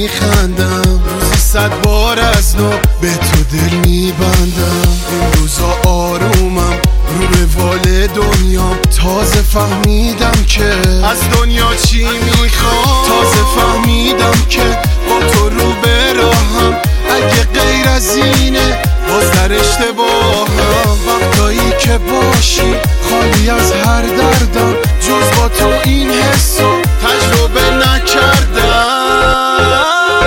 میخندم، روزی 100 بار از نو به تو دل میبندم. این روزا آرومم رو روال دنیام، تازه فهمیدم که از دنیا چی میخوام. تازه فهمیدم که با تو رو به راهم، اگه غیر از اینه باز در اشتباهم. وقتایی که باشی خالی از هر دردم، جز با تو این حسو تجربه نکردم.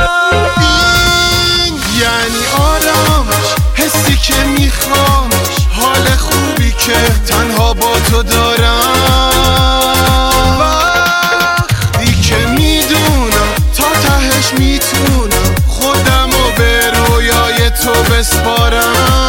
این یعنی آرامش، حسی که میخوامش، حال خوبی که تنها با تو دارم. وقتی که میدونم تا تهش میتونم خودمو به رویای تو بسپارم.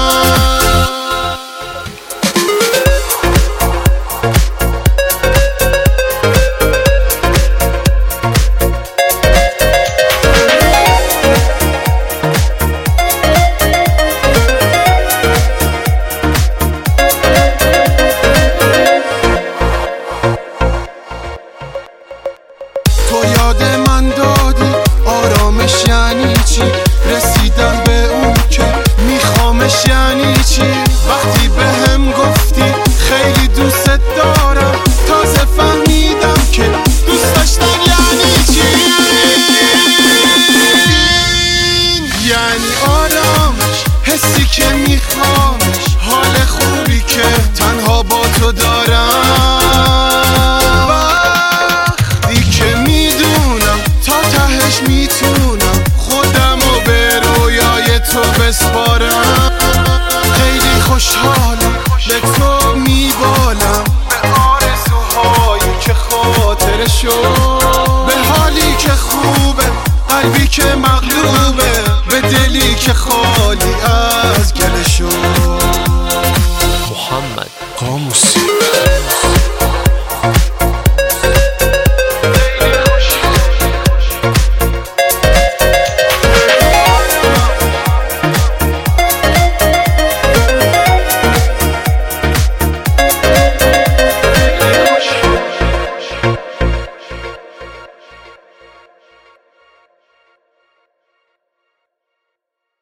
تو یاد من دادی آرامش یعنی چی، رسیدن به اون که میخوامش یعنی چی. وقتی به هم گفتی خیلی دوست دارم، تازه فهمیدم که دوست داشتن یعنی چی. این یعنی آرامش، حسی که میخوامش، حال خوبی که تنها با تو دارم. میتونم خودمو به رویای تو بسپارم. خیلی خوشحالم به تو میبالم، به آرزوهایی که خاطره شد، به حالی که خوبه، قلبی که مغلوبه، به دلی که خالی